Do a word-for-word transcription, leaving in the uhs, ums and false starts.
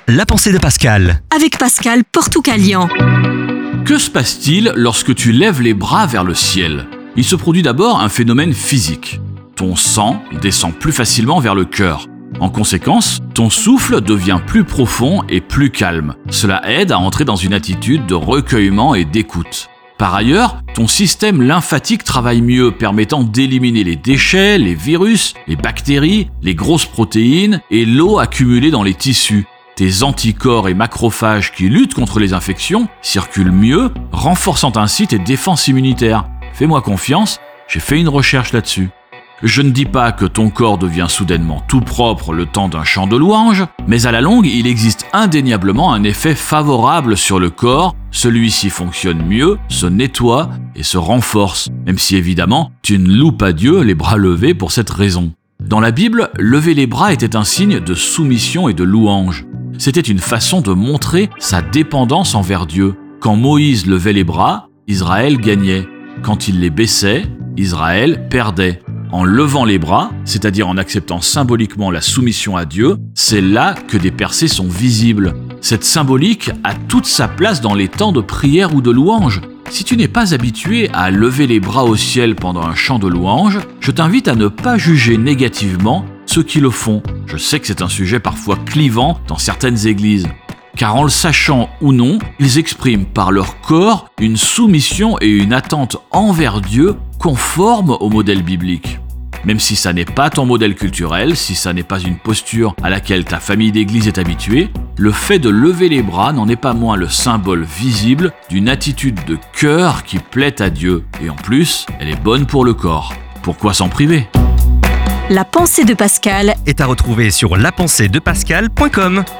La pensée de Pascal. Avec Pascal Portucalian. Que se passe-t-il lorsque tu lèves les bras vers le ciel ? Il se produit d'abord un phénomène physique. Ton sang descend plus facilement vers le cœur. En conséquence, ton souffle devient plus profond et plus calme. Cela aide à entrer dans une attitude de recueillement et d'écoute. Par ailleurs, ton système lymphatique travaille mieux, permettant d'éliminer les déchets, les virus, les bactéries, les grosses protéines et l'eau accumulée dans les tissus. Tes anticorps et macrophages qui luttent contre les infections circulent mieux, renforçant ainsi tes défenses immunitaires. Fais-moi confiance, j'ai fait une recherche là-dessus. Je ne dis pas que ton corps devient soudainement tout propre le temps d'un chant de louange, mais à la longue, il existe indéniablement un effet favorable sur le corps. Celui-ci fonctionne mieux, se nettoie et se renforce, même si évidemment, tu ne loues pas Dieu les bras levés pour cette raison. Dans la Bible, lever les bras était un signe de soumission et de louange. C'était une façon de montrer sa dépendance envers Dieu. Quand Moïse levait les bras, Israël gagnait. Quand il les baissait, Israël perdait. En levant les bras, c'est-à-dire en acceptant symboliquement la soumission à Dieu, c'est là que des percées sont visibles. Cette symbolique a toute sa place dans les temps de prière ou de louange. Si tu n'es pas habitué à lever les bras au ciel pendant un chant de louange, je t'invite à ne pas juger négativement ceux qui le font. Je sais que c'est un sujet parfois clivant dans certaines églises. Car en le sachant ou non, ils expriment par leur corps une soumission et une attente envers Dieu conforme au modèle biblique. Même si ça n'est pas ton modèle culturel, si ça n'est pas une posture à laquelle ta famille d'église est habituée, le fait de lever les bras n'en est pas moins le symbole visible d'une attitude de cœur qui plaît à Dieu. Et en plus, elle est bonne pour le corps. Pourquoi s'en priver ? La pensée de Pascal Est à retrouver sur la pensée de pascal point com.